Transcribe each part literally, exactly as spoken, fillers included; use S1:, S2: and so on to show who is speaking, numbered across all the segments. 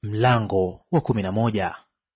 S1: Mlango wa kumi na moja.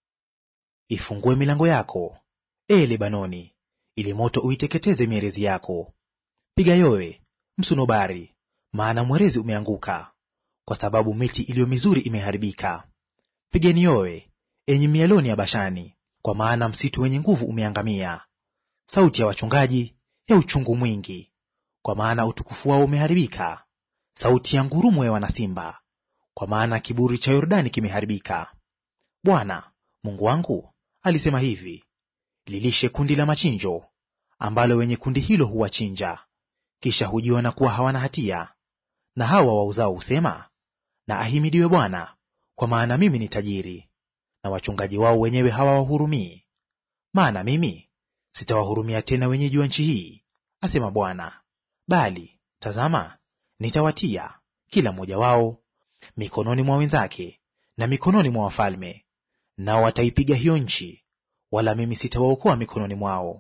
S1: Ifungue milango yako, ee Lebanoni, ili moto uiteketeze mierezi yako. Piga yowe, msunobari, maana mwerezi umeanguka, kwa sababu miti iliyo mizuri imeharibika. Pigeni yowe, enyi mialoni ya Bashani, kwa maana msitu wenye nguvu umeangamia. Sauti ya wachungaji ya uchungu mwingi, kwa maana utukufu wao umeharibika. Sauti ya ngurumo ya wanasimba, kwa maana kiburi cha Yordani kimeharibika. Bwana Mungu wangu alisema hivi: lilishe kundi la machinjo, ambalo wenye kundi hilo huwachinja, kisha hujiona kuwa hawana hatia. Na hawa wauzao husema, na ahimidiwe Bwana, kwa maana mimi ni tajiri. Na wachungaji wao wenyewe hawawahurumii. Maana mimi sitawahurumia tena wenyeji wa nchi hii, asema Bwana, bali tazama, nitawatia kila mmoja wao mikononi mwa wenzake na mikononi mwa wafalme, nao wataipiga hiyo nchi, wala mimi sitawaokoa mikononi mwao.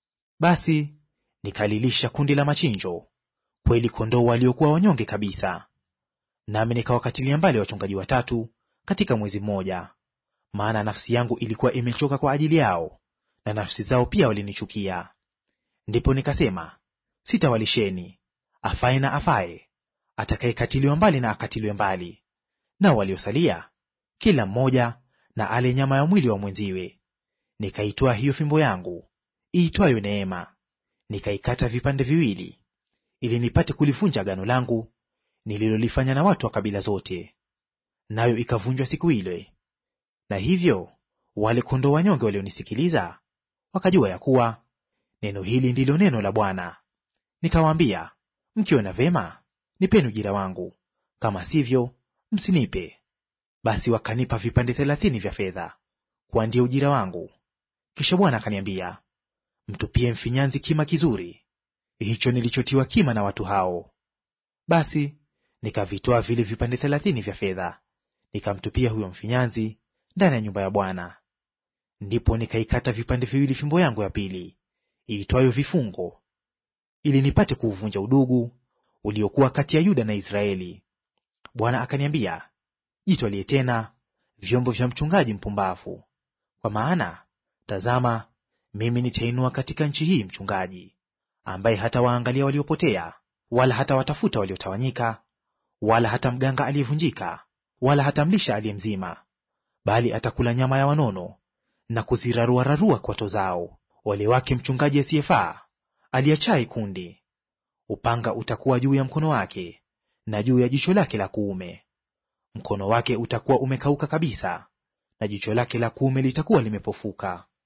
S1: Basi nikalilisha kundi la machinjo, kweli kondoo waliokuwa wanyonge kabisa. Nami nikawakatilia mbali wachungaji watatu katika mwezi mmoja, maana nafsi yangu ilikuwa imechoka kwa ajili yao, na nafsi zao pia walinichukia. Ndipo nikasema, sitawalisheni; afaye na afaye, atakayekatiliwa mbali na akatiliwe mbali. Nao waliosalia kila mmoja na ale nyama ya mwili wa mwenziwe. Nikaitoa hiyo fimbo yangu iitwayo Neema, nikaikata vipande viwili, ili nipate kulivunja agano langu nililolifanya na watu wa kabila zote. Nayo ikavunjwa siku ile. Na hivyo wale kondoo wanyonge walionisikiliza wakajua ya kuwa neno hili ndilo neno la Bwana. Nikawaambia, mkiona vema, nipeni ujira wangu; kama sivyo, msinipe. Basi wakanipa vipande thelathini vya fedha, kwa ndio ujira wangu. Kisha Bwana akaniambia, mtupie mfinyanzi kima kizuri, hicho nilichotiwa kima na watu hao. Basi nikavitoa vile vipande thelathini vya fedha, nikamtupia huyo mfinyanzi ndani ya nyumba ya Bwana. Ndipo nikaikata vipande viwili fimbo yangu ya pili iitwayo Vifungo, ili nipate kuuvunja udugu uliokuwa kati ya Yuda na Israeli. Bwana akaniambia, jitwalie tena vyombo vya mchungaji mpumbavu, kwa maana tazama, mimi nitainua katika nchi hii mchungaji, ambaye hatawaangalia waliopotea, wala hatawatafuta waliotawanyika, wala hata mganga aliyevunjika, wala hatamlisha aliye mzima, bali atakula nyama ya wanono na kuzirarua-rarua kwato zao. Ole wake mchungaji asiyefaa, aliachaye kundi! Upanga utakuwa juu ya mkono wake na juu ya jicho lake la kuume. Mkono wake utakuwa umekauka kabisa, na jicho lake la kuume litakuwa limepofuka.